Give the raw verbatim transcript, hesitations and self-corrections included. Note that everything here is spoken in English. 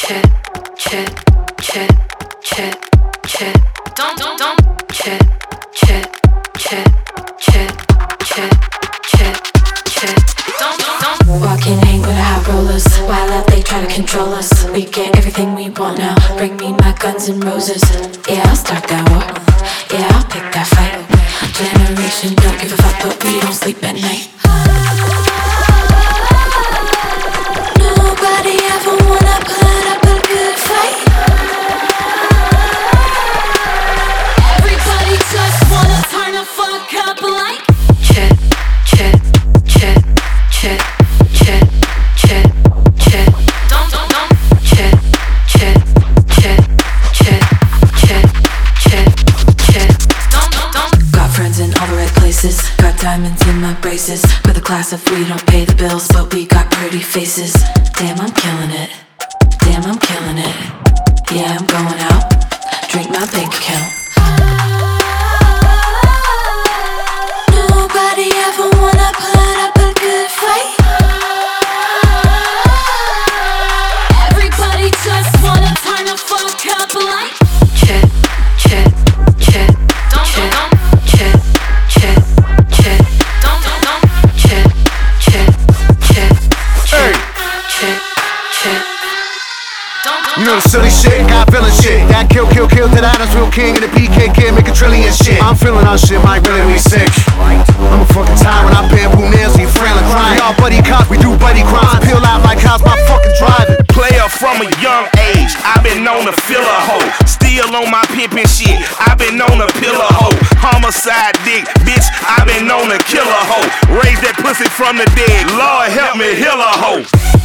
chit, chit, chit, chit, chit. Don't, don't, don't. Chit, chit, chit, chit, chit, chit, chit. Don't, don't, don't. Walking hang with the high rollers. While out they try to control us. We get everything we want now. Bring me my guns and roses. Yeah, I'll start that war. Yeah, I'll pick that fight. Generation don't give a fuck, but we don't sleep at night. Nobody ever wanna put up a good fight. Everybody just wanna turn the fuck up like chit, chit, chit, chit, chit, chit, chit. Don't, don't, don't. Chit, chit, chit, chit, chit, chit, chit. Don't, don't, don't. Got friends in all the right places. Got diamonds in my braces. With a class of we don't pay the bills, but we got pretty faces. Damn, I'm killing it. Damn, I'm killing it. Yeah, I'm going out. Drink my bank account. Nobody ever wanna put up a good fight. Everybody just wanna turn the fuck up like chit, chit, chit, don't, chit, don't, chit, chit, chit, don't, don't, don't, chit, chit, chit, chit, chit, chit, don't, don't. You know the silly shit, got feeling shit. That kill, kill, kill, that Adams real king and the P K kid make a trillion shit. I'm feeling our shit, might really be sick. I'm a fucking tyrant, I bamboo nails and you frail and crying. We all buddy cops, we do buddy crimes. Peel out like cops, my fucking driving. Player from a young age, I've been known to fill a hoe. Still on my pimpin' shit, I've been known to pill a hoe. Homicide dick, bitch, I've been known to kill a hoe. Raise that pussy from the dead, Lord help me heal a hoe.